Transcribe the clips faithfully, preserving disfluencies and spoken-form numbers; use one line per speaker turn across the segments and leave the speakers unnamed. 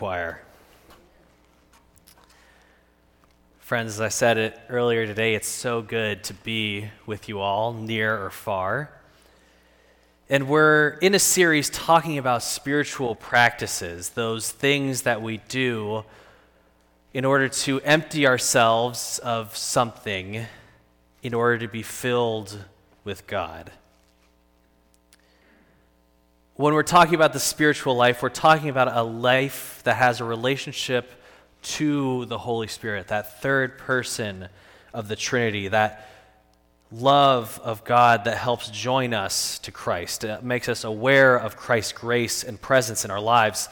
Choir. Friends, as I said it earlier today, it's so good to be with you all, near or far. And we're in a series talking about spiritual practices, those things that we do in order to empty ourselves of something in order to be filled with God. When we're talking about the spiritual life, we're talking about a life that has a relationship to the Holy Spirit, that third person of the Trinity, that love of God that helps join us to Christ. It makes us aware of Christ's grace and presence in our lives.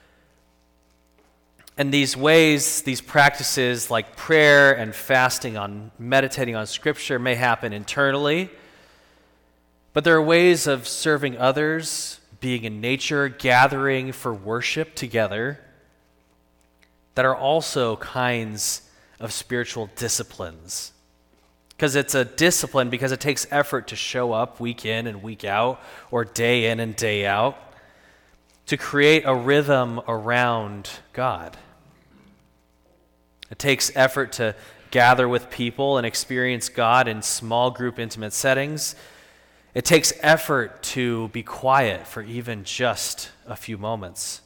And these ways, these practices like prayer and fasting, on meditating on Scripture, may happen internally, but there are ways of serving others, being in nature, gathering for worship together, that are also kinds of spiritual disciplines. Because it's a discipline because it takes effort to show up week in and week out, or day in and day out, to create a rhythm around God. It takes effort to gather with people and experience God in small group intimate settings. It takes effort to be quiet for even just a few moments.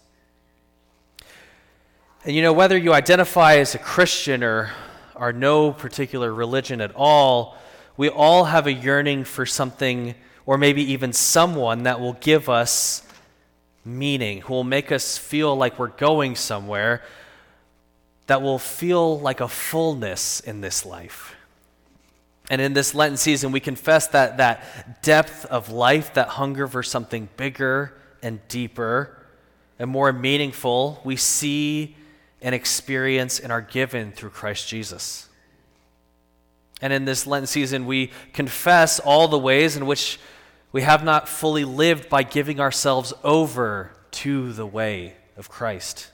And you know, whether you identify as a Christian or are no particular religion at all, we all have a yearning for something, or maybe even someone, that will give us meaning, who will make us feel like we're going somewhere, that will feel like a fullness in this life. And in this Lenten season, we confess that that depth of life, that hunger for something bigger and deeper and more meaningful, we see and experience and are given through Christ Jesus. And in this Lenten season, we confess all the ways in which we have not fully lived by giving ourselves over to the way of Christ.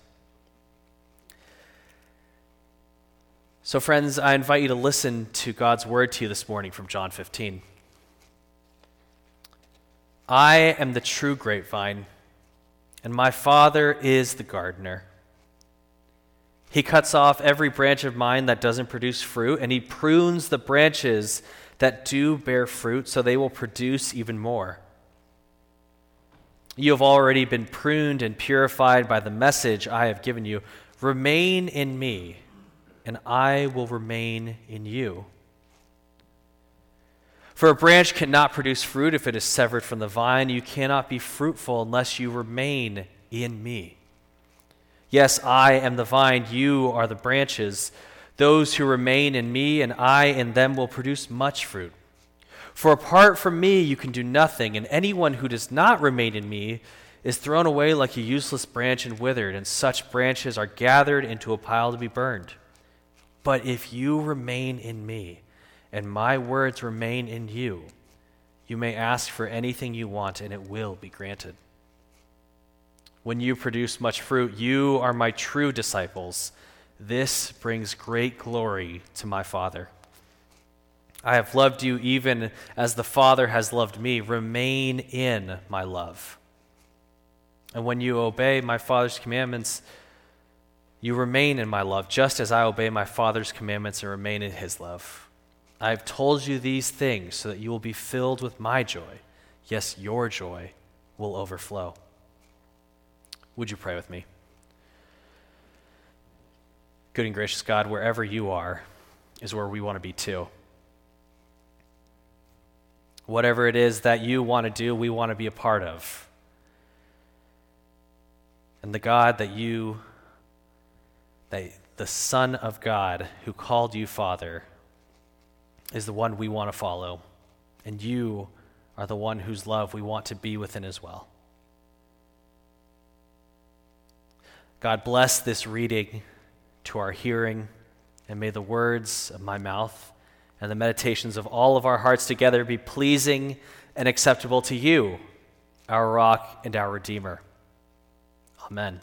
So friends, I invite you to listen to God's word to you this morning from John fifteen. I am the true grapevine, and my Father is the gardener. He cuts off every branch of mine that doesn't produce fruit, and he prunes the branches that do bear fruit so they will produce even more. You have already been pruned and purified by the message I have given you. Remain in me, and I will remain in you. For a branch cannot produce fruit if it is severed from the vine. You cannot be fruitful unless you remain in me. Yes, I am the vine, you are the branches. Those who remain in me and I in them will produce much fruit. For apart from me you can do nothing, and anyone who does not remain in me is thrown away like a useless branch and withered, and such branches are gathered into a pile to be burned. But if you remain in me, and my words remain in you, you may ask for anything you want, and it will be granted. When you produce much fruit, you are my true disciples. This brings great glory to my Father. I have loved you even as the Father has loved me. Remain in my love. And when you obey my Father's commandments, you remain in my love, just as I obey my Father's commandments and remain in his love. I have told you these things so that you will be filled with my joy. Yes, your joy will overflow. Would you pray with me? Good and gracious God, wherever you are is where we want to be too. Whatever it is that you want to do, we want to be a part of. And the God that you, that the Son of God who called you Father, is the one we want to follow. And you are the one whose love we want to be within as well. God, bless this reading to our hearing, and may the words of my mouth and the meditations of all of our hearts together be pleasing and acceptable to you, our rock and our Redeemer. Amen.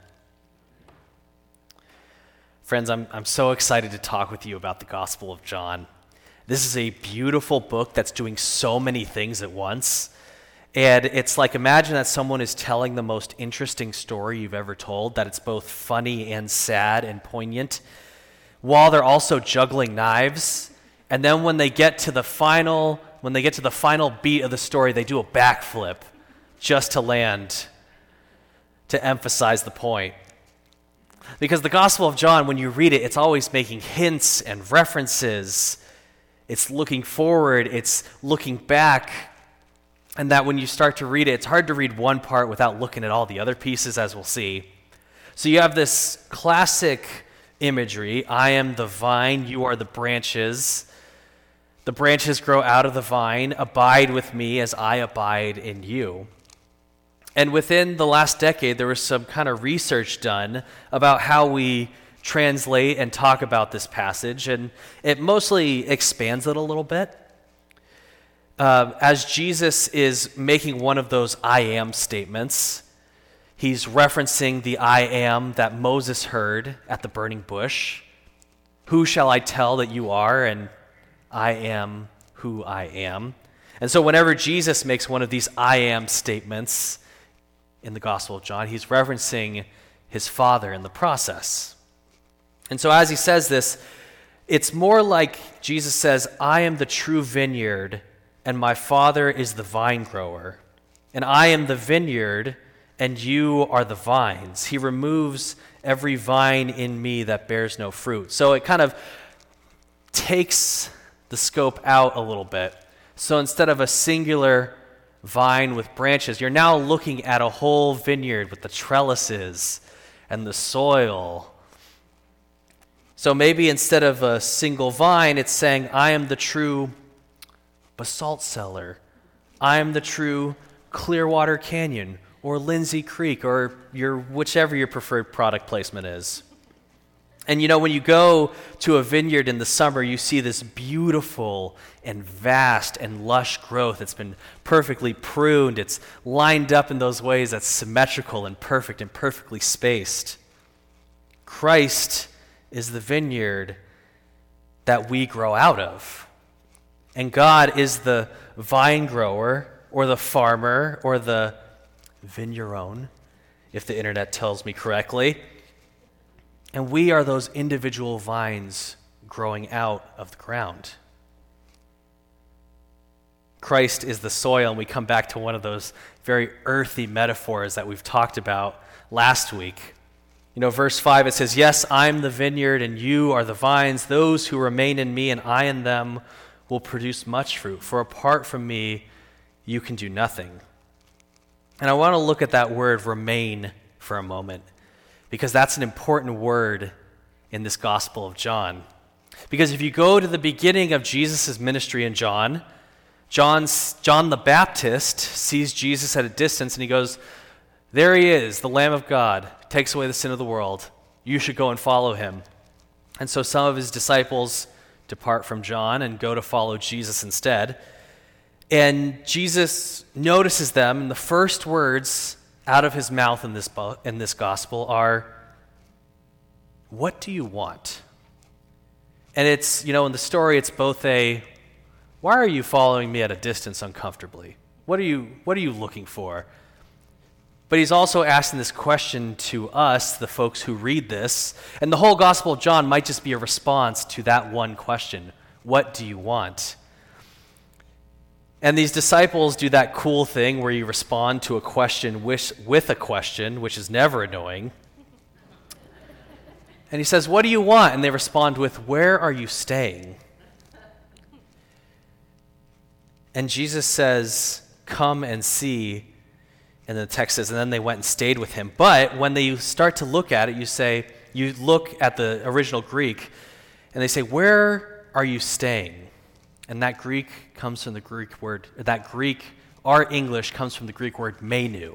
Friends, I'm, I'm so excited to talk with you about the Gospel of John. This is a beautiful book that's doing so many things at once. And it's like, imagine that someone is telling the most interesting story you've ever told, that it's both funny and sad and poignant, while they're also juggling knives. And then when they get to the final, when they get to the final beat of the story, they do a backflip just to land, to emphasize the point. Because the Gospel of John, when you read it, it's always making hints and references. It's looking forward, it's looking back. And that when you start to read it, it's hard to read one part without looking at all the other pieces, as we'll see. So you have this classic imagery: I am the vine, you are the branches. The branches grow out of the vine. Abide with me as I abide in you. And within the last decade, there was some kind of research done about how we translate and talk about this passage, and it mostly expands it a little bit. Uh, as Jesus is making one of those I am statements, he's referencing the I am that Moses heard at the burning bush. Who shall I tell that you are? And I am who I am. And so whenever Jesus makes one of these I am statements in the Gospel of John, he's referencing his Father in the process. And so as he says this, it's more like Jesus says, I am the true vineyard, and my Father is the vine grower, and I am the vineyard, and you are the vines. He removes every vine in me that bears no fruit. So it kind of takes the scope out a little bit. So instead of a singular vine with branches, you're now looking at a whole vineyard with the trellises and the soil. So maybe instead of a single vine, it's saying, I am the true basalt cellar. I am the true Clearwater Canyon or Lindsay Creek, or your whichever your preferred product placement is. And you know, when you go to a vineyard in the summer, you see this beautiful and vast and lush growth. It's been perfectly pruned. It's lined up in those ways that's symmetrical and perfect and perfectly spaced. Christ is the vineyard that we grow out of. And God is the vine grower, or the farmer, or the vigneron, if the internet tells me correctly. And we are those individual vines growing out of the ground. Christ is the soil, and we come back to one of those very earthy metaphors that we've talked about last week. You know, verse five, it says, yes, I'm the vineyard, and you are the vines. Those who remain in me and I in them will produce much fruit, for apart from me, you can do nothing. And I want to look at that word remain for a moment, because that's an important word in this Gospel of John. Because if you go to the beginning of Jesus' ministry in John, John's, John the Baptist sees Jesus at a distance and he goes, there he is, the Lamb of God, takes away the sin of the world. You should go and follow him. And so some of his disciples depart from John and go to follow Jesus instead. And Jesus notices them, and the first words out of his mouth in this bo- in this gospel are, what do you want? And it's, you know, in the story, it's both a, why are you following me at a distance uncomfortably? What are you, what are you looking for? But he's also asking this question to us, the folks who read this, and the whole Gospel of John might just be a response to that one question. What do you want? And these disciples do that cool thing where you respond to a question with, with a question, which is never annoying. And he says, what do you want? And they respond with, where are you staying? And Jesus says, come and see. And the text says, and then they went and stayed with him. But when they start to look at it, you say, you look at the original Greek, and they say, where are you staying? And that Greek comes from the Greek word, that Greek, our English comes from the Greek word menu.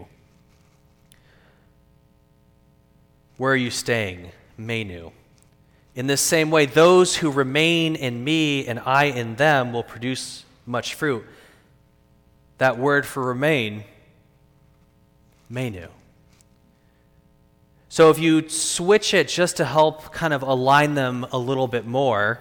Where are you staying? Menu. In this same way, those who remain in me and I in them will produce much fruit. That word for remain, menu. So if you switch it just to help kind of align them a little bit more,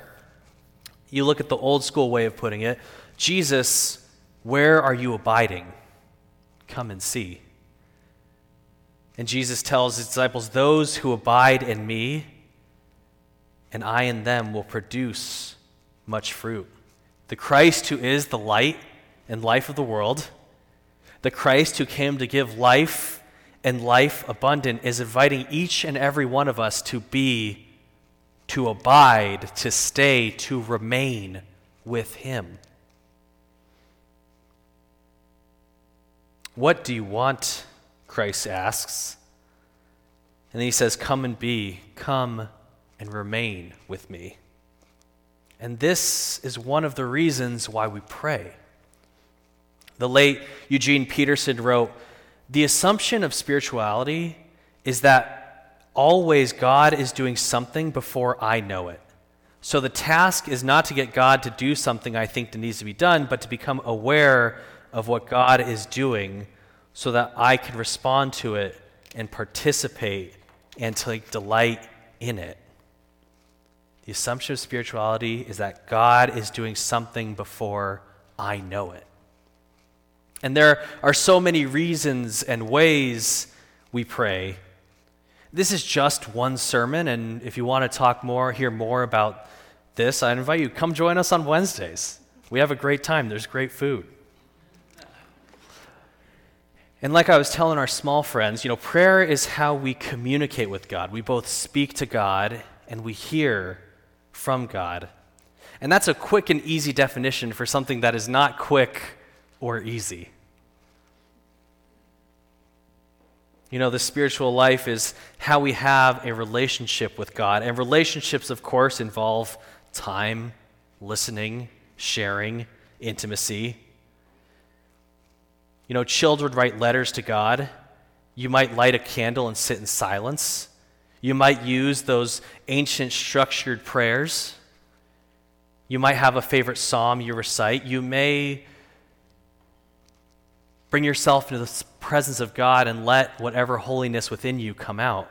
you look at the old school way of putting it, Jesus, where are you abiding? come and see. And Jesus tells his disciples, those who abide in me and I in them will produce much fruit. The Christ who is the light and life of the world, the Christ who came to give life and life abundant, is inviting each and every one of us to be, to abide, to stay, to remain with him. What do you want? Christ asks. And then he says, come and be, come and remain with me. And this is one of the reasons why we pray. The late Eugene Peterson wrote, the assumption of spirituality is that always God is doing something before I know it. So the task is not to get God to do something I think that needs to be done, but to become aware of what God is doing so that I can respond to it and participate and take delight in it. The assumption of spirituality is that God is doing something before I know it. And there are so many reasons and ways we pray. This is just one sermon, and if you want to talk more, hear more about this, I invite you, come join us on Wednesdays. We have a great time. There's great food. And like I was telling our small friends, you know, prayer is how we communicate with God. We both speak to God and we hear from God. And that's a quick and easy definition for something that is not quick or easy. You know, the spiritual life is how we have a relationship with God. And relationships, of course, involve time, listening, sharing, intimacy. You know, children write letters to God. You might light a candle and sit in silence. You might use those ancient structured prayers. You might have a favorite psalm you recite. You may bring yourself into the presence of God and let whatever holiness within you come out.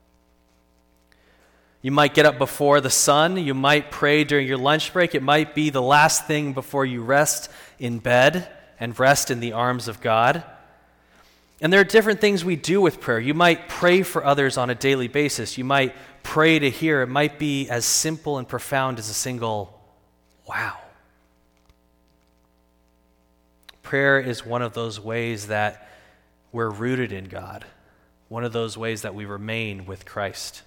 You might get up before the sun. You might pray during your lunch break. It might be the last thing before you rest in bed and rest in the arms of God. And there are different things we do with prayer. You might pray for others on a daily basis. You might pray to hear. It might be as simple and profound as a single wow. Prayer is one of those ways that we're rooted in God, one of those ways that we remain with Christ.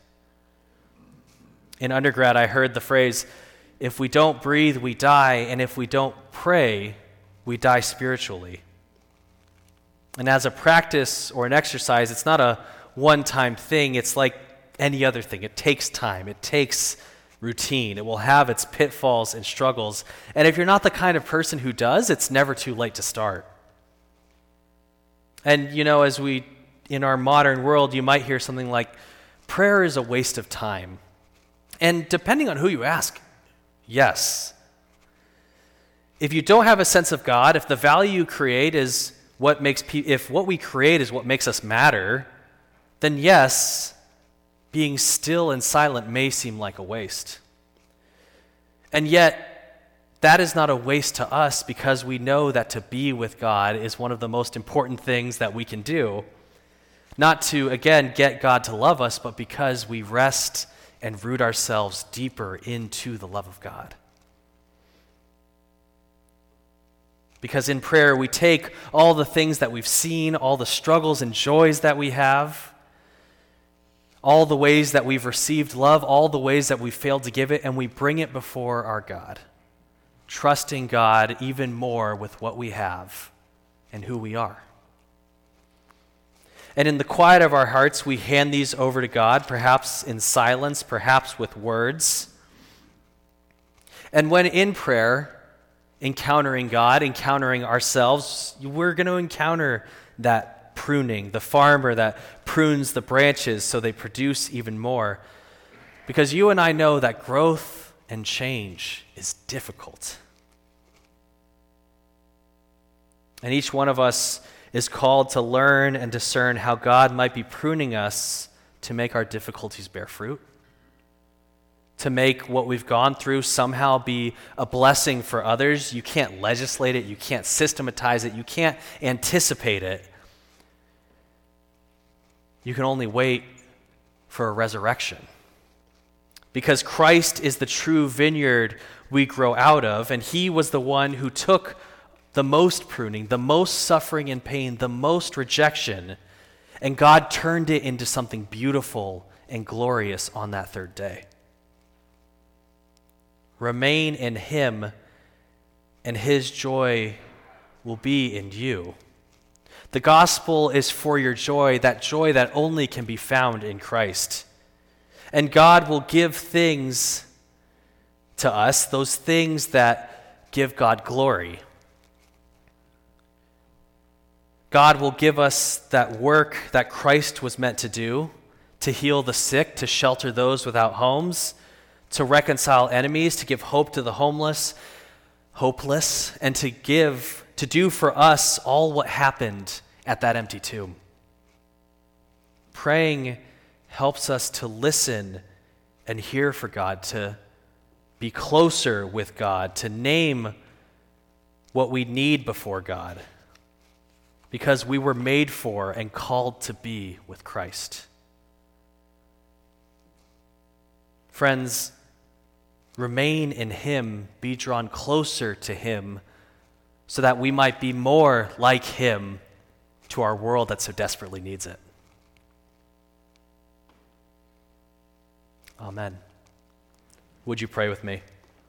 In undergrad, I heard the phrase, if we don't breathe, we die, and if we don't pray, we die spiritually. And as a practice or an exercise, it's not a one-time thing. It's like any other thing. It takes time. It takes routine. It will have its pitfalls and struggles. And if you're not the kind of person who does, it's never too late to start. And, you know, as we, in our modern world, you might hear something like, prayer is a waste of time. And depending on who you ask, yes. If you don't have a sense of God, if the value you create is what makes pe- if what we create is what makes us matter, then yes, being still and silent may seem like a waste. And yet, that is not a waste to us because we know that to be with God is one of the most important things that we can do. Not to, again, get God to love us, but because we rest and root ourselves deeper into the love of God. Because in prayer, we take all the things that we've seen, all the struggles and joys that we have, all the ways that we've received love, all the ways that we've failed to give it, and we bring it before our God, trusting God even more with what we have and who we are. And in the quiet of our hearts, we hand these over to God, perhaps in silence, perhaps with words. And when in prayer, encountering God, encountering ourselves, we're going to encounter that pruning, the farmer that prunes the branches so they produce even more. Because you and I know that growth and change is difficult. And each one of us is called to learn and discern how God might be pruning us to make our difficulties bear fruit, to make what we've gone through somehow be a blessing for others. You can't legislate it, you can't systematize it, you can't anticipate it, you can only wait for a resurrection. Because Christ is the true vineyard we grow out of, and he was the one who took the most pruning, the most suffering and pain, the most rejection, and God turned it into something beautiful and glorious on that third day. Remain in him, and his joy will be in you. The gospel is for your joy, that joy that only can be found in Christ. And God will give things to us, those things that give God glory. God will give us that work that Christ was meant to do, to heal the sick, to shelter those without homes, to reconcile enemies, to give hope to the homeless, hopeless, and to give, to do for us all what happened at that empty tomb. Praying helps us to listen and hear for God, to be closer with God, to name what we need before God, because we were made for and called to be with Christ. Friends, remain in him, be drawn closer to him, so that we might be more like him to our world that so desperately needs it. Amen. Would you pray with me?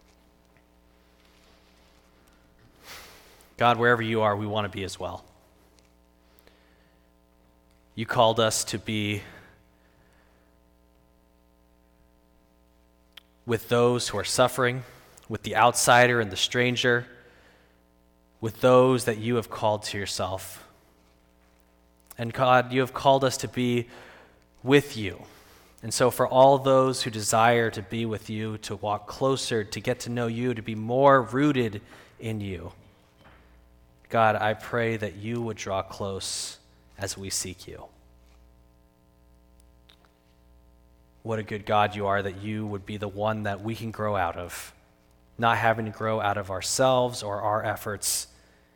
God, wherever you are, we want to be as well. You called us to be with those who are suffering, with the outsider and the stranger, with those that you have called to yourself. And God, you have called us to be with you. And so for all those who desire to be with you, to walk closer, to get to know you, to be more rooted in you, God, I pray that you would draw close as we seek you. What a good God you are, that you would be the one that we can grow out of, not having to grow out of ourselves or our efforts,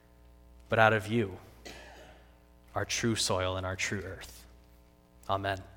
but out of you, our true soil and our true earth. Amen.